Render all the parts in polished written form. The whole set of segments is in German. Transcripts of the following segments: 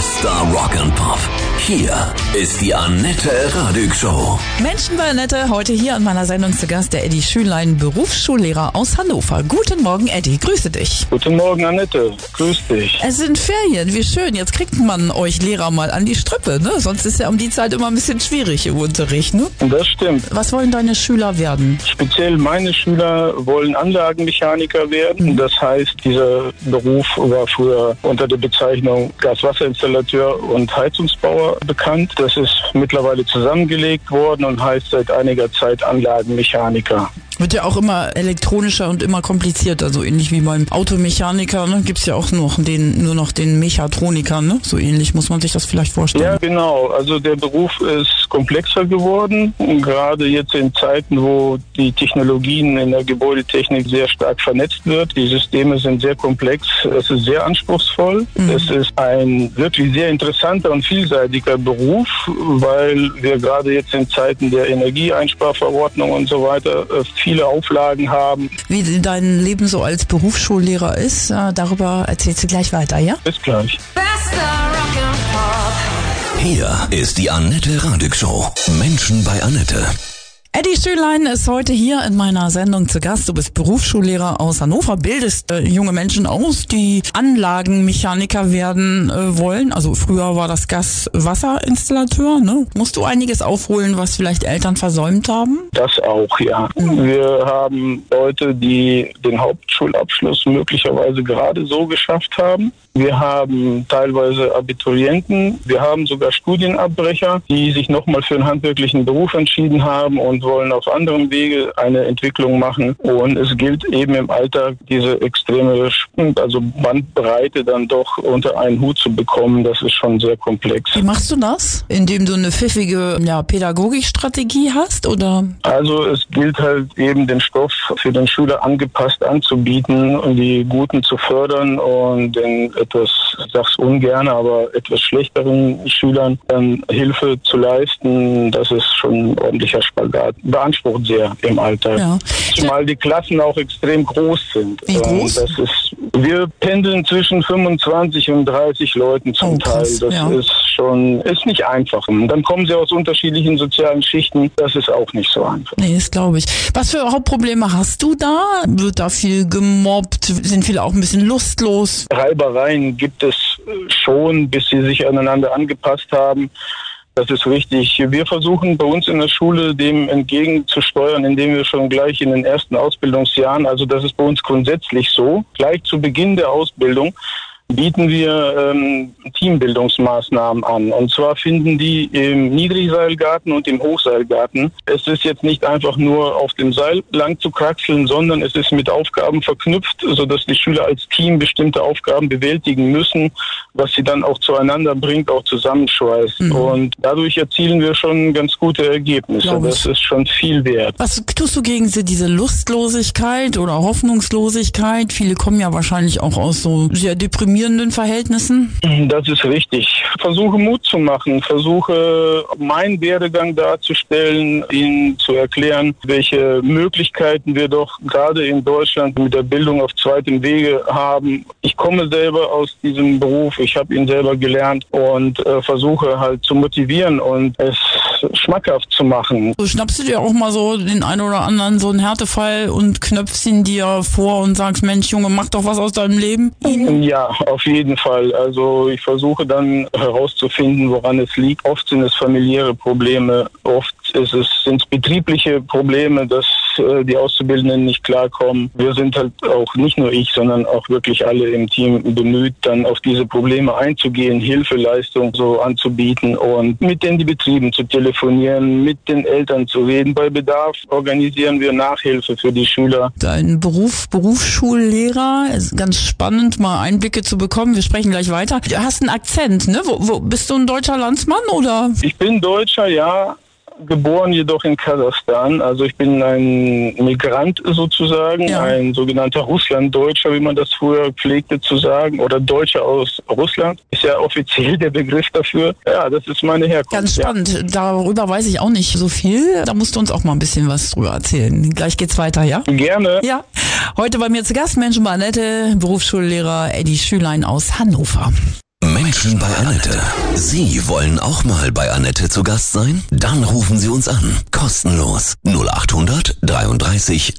Bester Rock and Pop. Hier ist die Annette Radig Show. Menschen bei Annette, heute hier an meiner Sendung zu Gast der Eddie Schülein, Berufsschullehrer aus Hannover. Guten Morgen, Eddie, grüße dich. Guten Morgen, Annette, grüß dich. Es sind Ferien, wie schön. Jetzt kriegt man euch Lehrer mal an die Strippe, ne? Sonst ist ja um die Zeit immer ein bisschen schwierig im Unterricht, ne? Das stimmt. Was wollen deine Schüler werden? Speziell meine Schüler wollen Anlagenmechaniker werden. Das heißt, dieser Beruf war früher unter der Bezeichnung Gaswasserinstallateur und Heizungsbauer bekannt. Das ist mittlerweile zusammengelegt worden und heißt seit einiger Zeit Anlagenmechaniker. Wird ja auch immer elektronischer und immer komplizierter, so ähnlich wie beim Automechaniker, ne? Gibt's ja auch nur noch den Mechatroniker, ne? So ähnlich muss man sich das vielleicht vorstellen. Ja, genau. Also der Beruf ist komplexer geworden. Und gerade jetzt in Zeiten, wo die Technologien in der Gebäudetechnik sehr stark vernetzt wird. Die Systeme sind sehr komplex. Es ist sehr anspruchsvoll. Es ist ein wirklich sehr interessanter und vielseitiger Beruf, weil wir gerade jetzt in Zeiten der Energieeinsparverordnung und so weiter viele Auflagen haben. Wie dein Leben so als Berufsschullehrer ist, darüber erzählst du gleich weiter, ja? Bis gleich. Hier ist die Annette Radig Show. Menschen bei Annette. Eddie Schülein ist heute hier in meiner Sendung zu Gast. Du bist Berufsschullehrer aus Hannover, bildest junge Menschen aus, die Anlagenmechaniker werden wollen. Also früher war das Gaswasserinstallateur, ne? Musst du einiges aufholen, was vielleicht Eltern versäumt haben? Das auch, ja. Wir haben Leute, die den Hauptschulabschluss möglicherweise gerade so geschafft haben. Wir haben teilweise Abiturienten. Wir haben sogar Studienabbrecher, die sich nochmal für einen handwerklichen Beruf entschieden haben und wollen auf anderem Wege eine Entwicklung machen. Und es gilt eben im Alltag, diese extreme Bandbreite dann doch unter einen Hut zu bekommen. Das ist schon sehr komplex. Wie machst du das? Indem du eine pfiffige Pädagogikstrategie hast, oder? Also es gilt halt eben, den Stoff für den Schüler angepasst anzubieten und die Guten zu fördern und den etwas, ich sag's ungern, aber etwas schlechteren Schülern dann Hilfe zu leisten. Das ist schon ein ordentlicher Spagat. Beansprucht sehr im Alltag. Ja. Zumal die Klassen auch extrem groß sind. Wie groß? Wir pendeln zwischen 25 und 30 Leuten zum Teil. Das ist nicht einfach. Dann kommen sie aus unterschiedlichen sozialen Schichten. Das ist auch nicht so einfach. Nee, das glaube ich. Was für Hauptprobleme hast du da? Wird da viel gemobbt? Sind viele auch ein bisschen lustlos? Reibereien gibt es schon, bis sie sich aneinander angepasst haben. Das ist richtig. Wir versuchen bei uns in der Schule dem entgegenzusteuern, indem wir schon gleich in den ersten Ausbildungsjahren, also das ist bei uns grundsätzlich so, gleich zu Beginn der Ausbildung bieten wir Teambildungsmaßnahmen an. Und zwar finden die im Niedrigseilgarten und im Hochseilgarten. Es ist jetzt nicht einfach nur auf dem Seil lang zu kraxeln, sondern es ist mit Aufgaben verknüpft, sodass die Schüler als Team bestimmte Aufgaben bewältigen müssen, was sie dann auch zueinander bringt, auch zusammenschweißt. Und dadurch erzielen wir schon ganz gute Ergebnisse. Das ist schon viel wert. Was tust du gegen diese Lustlosigkeit oder Hoffnungslosigkeit? Viele kommen ja wahrscheinlich auch aus so sehr deprimierenden Verhältnissen? Das ist richtig. Versuche Mut zu machen, versuche meinen Werdegang darzustellen, ihnen zu erklären, welche Möglichkeiten wir doch gerade in Deutschland mit der Bildung auf zweitem Wege haben. Ich komme selber aus diesem Beruf, ich habe ihn selber gelernt und versuche halt zu motivieren und es schmackhaft zu machen. So schnappst du dir auch mal so den einen oder anderen so einen Härtefall und knöpfst ihn dir vor und sagst, Mensch Junge, mach doch was aus deinem Leben? Ja, auf jeden Fall. Also ich versuche dann herauszufinden, woran es liegt. Oft sind es familiäre Probleme, oft sind es betriebliche Probleme, dass die Auszubildenden nicht klarkommen. Wir sind halt auch, nicht nur ich, sondern auch wirklich alle im Team bemüht, dann auf diese Probleme einzugehen, Hilfeleistung so anzubieten und mit den Betrieben zu telefonieren, mit den Eltern zu reden. Bei Bedarf organisieren wir Nachhilfe für die Schüler. Dein Berufsschullehrer, ist ganz spannend, mal Einblicke zu bekommen. Wir sprechen gleich weiter. Du hast einen Akzent, ne? Wo bist du ein deutscher Landsmann, oder? Ich bin Deutscher, ja. Geboren jedoch in Kasachstan. Also ich bin ein Migrant sozusagen, ein sogenannter Russlanddeutscher, wie man das früher pflegte zu sagen, oder Deutscher aus Russland. Ist ja offiziell der Begriff dafür. Ja, das ist meine Herkunft. Ganz spannend. Ja. Darüber weiß ich auch nicht so viel. Da musst du uns auch mal ein bisschen was drüber erzählen. Gleich geht's weiter, ja? Gerne. Ja. Heute bei mir zu Gast Menschen bei Annette, Berufsschullehrer Eddie Schülein aus Hannover. Menschen bei Annette. Sie wollen auch mal bei Annette zu Gast sein? Dann rufen Sie uns an. Kostenlos. 0800 33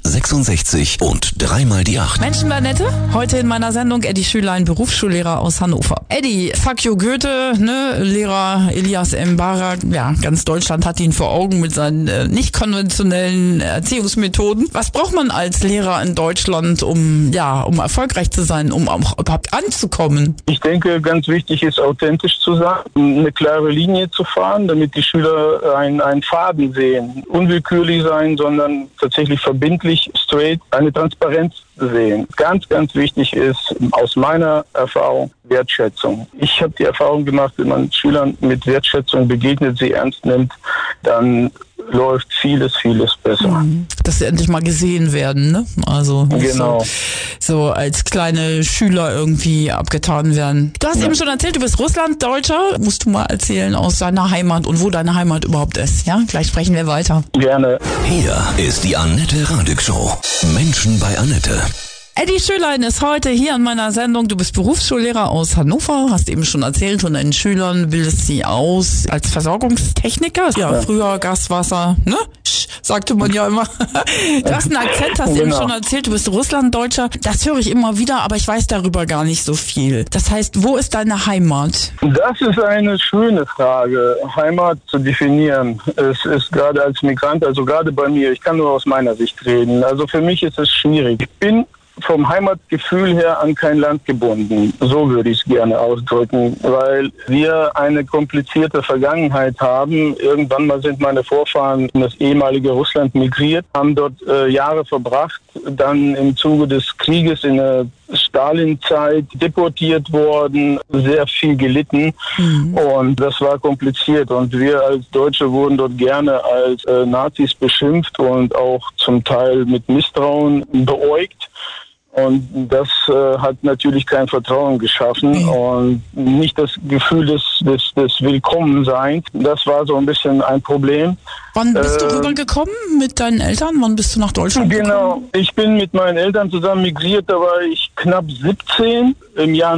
66 und 3 mal die 8. Menschen bei Annette? Heute in meiner Sendung Eddie Schülein, Berufsschullehrer aus Hannover. Eddie, fuck you Goethe, ne? Lehrer Elias M. Barak. Ja, ganz Deutschland hat ihn vor Augen mit seinen nicht konventionellen Erziehungsmethoden. Was braucht man als Lehrer in Deutschland, um erfolgreich zu sein, um auch überhaupt anzukommen? Ich denke, ganz wichtig ist, authentisch zu sein, eine klare Linie zu fahren, damit die Schüler einen Faden sehen. Unwillkürlich sein, sondern tatsächlich verbindlich, straight, eine Transparenz sehen. Ganz, ganz wichtig ist, aus meiner Erfahrung, Wertschätzung. Ich habe die Erfahrung gemacht, wenn man Schülern mit Wertschätzung begegnet, sie ernst nimmt, dann läuft vieles besser. Dass sie endlich mal gesehen werden, ne? Also genau. So als kleine Schüler irgendwie abgetan werden. Du hast eben schon erzählt, du bist Russlanddeutscher. Musst du mal erzählen aus deiner Heimat und wo deine Heimat überhaupt ist, ja? Gleich sprechen wir weiter. Gerne. Hier ist die Annette Radig Show. Menschen bei Annette. Eddie Schülein ist heute hier in meiner Sendung. Du bist Berufsschullehrer aus Hannover, hast eben schon erzählt von deinen Schülern, bildest sie aus als Versorgungstechniker. Ja, früher Gaswasser, ne? Sagte man ja immer. Du hast einen Akzent, hast eben schon erzählt, du bist Russlanddeutscher. Das höre ich immer wieder, aber ich weiß darüber gar nicht so viel. Das heißt, wo ist deine Heimat? Das ist eine schöne Frage, Heimat zu definieren. Es ist gerade als Migrant, also gerade bei mir, ich kann nur aus meiner Sicht reden. Also für mich ist es schwierig. Ich bin vom Heimatgefühl her an kein Land gebunden. So würde ich es gerne ausdrücken, weil wir eine komplizierte Vergangenheit haben. Irgendwann mal sind meine Vorfahren in das ehemalige Russland migriert, haben dort Jahre verbracht, dann im Zuge des Krieges in der Stalinzeit deportiert worden, sehr viel gelitten und das war kompliziert und wir als Deutsche wurden dort gerne als Nazis beschimpft und auch zum Teil mit Misstrauen beäugt. Und das hat natürlich kein Vertrauen geschaffen und nicht das Gefühl des Willkommenseins. Das war so ein bisschen ein Problem. Wann bist du rübergekommen mit deinen Eltern? Wann bist du nach Deutschland gekommen? Genau, ich bin mit meinen Eltern zusammen migriert, da war ich knapp 17 im Jahr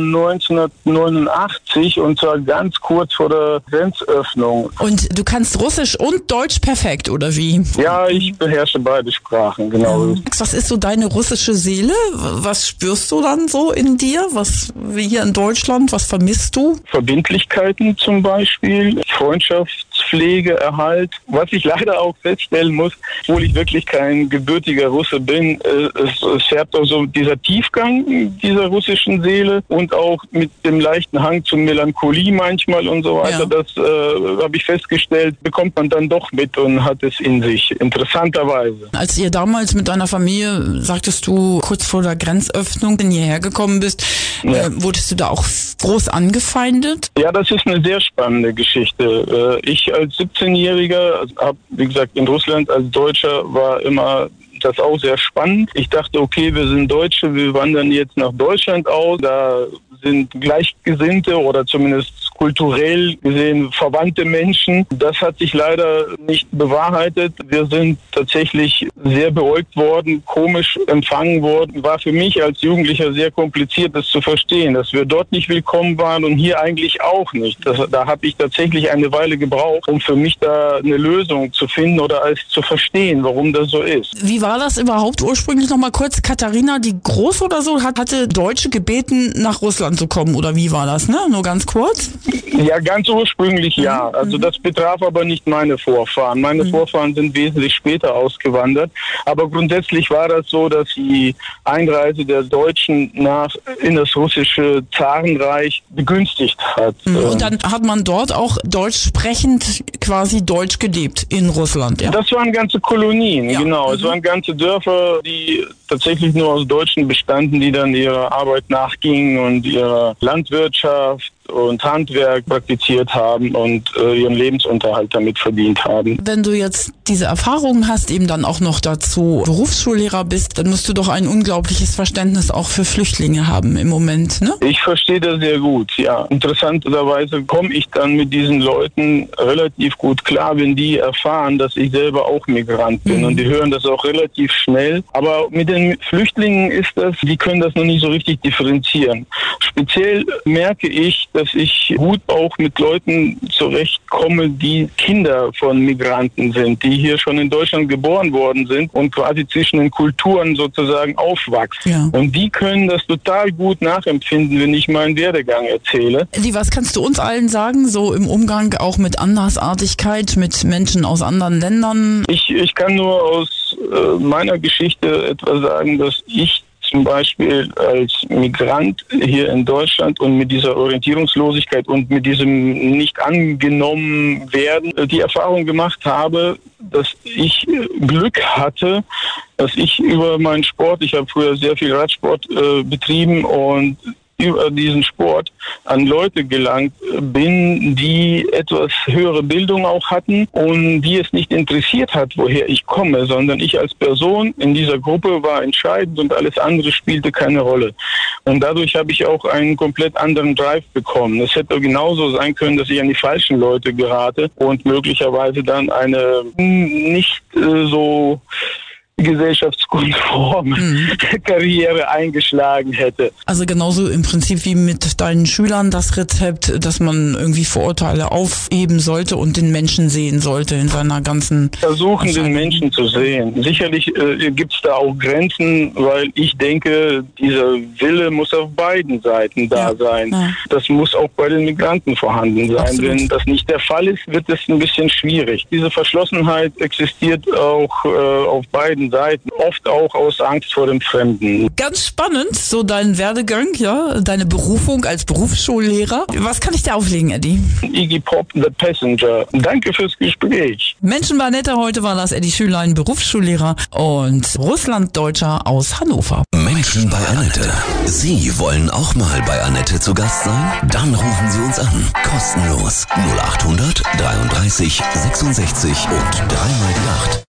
1989 und zwar ganz kurz vor der Grenzöffnung. Und du kannst Russisch und Deutsch perfekt, oder wie? Ja, ich beherrsche beide Sprachen, genau. Was ist so deine russische Seele? Was spürst du dann so in dir? Was wie hier in Deutschland? Was vermisst du? Verbindlichkeiten zum Beispiel, Freundschaftspflege, Erhalt. Was ich leider auch feststellen muss, obwohl ich wirklich kein gebürtiger Russe bin, es färbt auch so dieser Tiefgang dieser russischen Seele und auch mit dem leichten Hang zur Melancholie manchmal und so weiter. Ja. Das habe ich festgestellt, bekommt man dann doch mit und hat es in sich, interessanterweise. Als ihr damals mit deiner Familie, sagtest du, kurz vor der Grenzöffnung hierher gekommen bist, wurdest du da auch groß angefeindet? Ja, das ist eine sehr spannende Geschichte. Ich als 17-Jähriger, habe, wie gesagt, in Russland als Deutscher war immer das auch sehr spannend. Ich dachte, okay, wir sind Deutsche, wir wandern jetzt nach Deutschland aus. Da sind Gleichgesinnte oder zumindest kulturell gesehen verwandte Menschen. Das hat sich leider nicht bewahrheitet. Wir sind tatsächlich sehr beäugt worden, komisch empfangen worden. War für mich als Jugendlicher sehr kompliziert, das zu verstehen, dass wir dort nicht willkommen waren und hier eigentlich auch nicht. Da habe ich tatsächlich eine Weile gebraucht, um für mich da eine Lösung zu finden oder es zu verstehen, warum das so ist. Wie war das überhaupt ursprünglich noch mal kurz? Katharina die Große oder so hatte Deutsche gebeten, nach Russland zu kommen oder wie war das, ne? Nur ganz kurz? Ja, ganz ursprünglich ja. Also das betraf aber nicht meine Vorfahren. Meine Vorfahren sind wesentlich später ausgewandert. Aber grundsätzlich war das so, dass die Einreise der Deutschen in das russische Zarenreich begünstigt hat. Und dann hat man dort auch deutsch sprechend quasi deutsch gelebt in Russland, ja? Das waren ganze Kolonien, genau. Es waren ganze Dörfer, die tatsächlich nur aus Deutschen bestanden, die dann ihrer Arbeit nachgingen und ihrer Landwirtschaft und Handwerk praktiziert haben und ihren Lebensunterhalt damit verdient haben. Wenn du jetzt diese Erfahrungen hast, eben dann auch noch dazu Berufsschullehrer bist, dann musst du doch ein unglaubliches Verständnis auch für Flüchtlinge haben im Moment, ne? Ich verstehe das sehr gut, ja. Interessanterweise komme ich dann mit diesen Leuten relativ gut klar, wenn die erfahren, dass ich selber auch Migrant bin und die hören das auch relativ schnell. Aber mit den Flüchtlingen ist das, die können das noch nicht so richtig differenzieren. Speziell merke ich, dass ich gut auch mit Leuten zurechtkomme, die Kinder von Migranten sind, die hier schon in Deutschland geboren worden sind und quasi zwischen den Kulturen sozusagen aufwachsen. Ja. Und die können das total gut nachempfinden, wenn ich meinen Werdegang erzähle. Eddie, was kannst du uns allen sagen, so im Umgang auch mit Andersartigkeit, mit Menschen aus anderen Ländern? Ich kann nur aus meiner Geschichte etwas sagen, dass ich zum Beispiel als Migrant hier in Deutschland und mit dieser Orientierungslosigkeit und mit diesem nicht angenommen werden, die Erfahrung gemacht habe, dass ich Glück hatte, dass ich über meinen Sport, ich habe früher sehr viel Radsport betrieben und über diesen Sport an Leute gelangt bin, die etwas höhere Bildung auch hatten und die es nicht interessiert hat, woher ich komme, sondern ich als Person in dieser Gruppe war entscheidend und alles andere spielte keine Rolle. Und dadurch habe ich auch einen komplett anderen Drive bekommen. Es hätte genauso sein können, dass ich an die falschen Leute gerate und möglicherweise dann eine nicht so gesellschaftskonforme Karriere eingeschlagen hätte. Also genauso im Prinzip wie mit deinen Schülern das Rezept, dass man irgendwie Vorurteile aufheben sollte und den Menschen sehen sollte in seiner ganzen... Versuchen, den Menschen zu sehen. Sicherlich gibt es da auch Grenzen, weil ich denke, dieser Wille muss auf beiden Seiten da sein. Ja. Das muss auch bei den Migranten vorhanden sein. Absolut. Wenn das nicht der Fall ist, wird es ein bisschen schwierig. Diese Verschlossenheit existiert auch auf beiden Seiten, oft auch aus Angst vor dem Fremden. Ganz spannend, so dein Werdegang, ja, deine Berufung als Berufsschullehrer. Was kann ich dir auflegen, Eddie? Iggy Pop, The Passenger. Danke fürs Gespräch. Menschen bei Annette, heute war das Eddie Schülein, Berufsschullehrer und Russlanddeutscher aus Hannover. Menschen bei Annette. Sie wollen auch mal bei Annette zu Gast sein? Dann rufen Sie uns an. Kostenlos. 0800 33 66 und 3 mal die 8.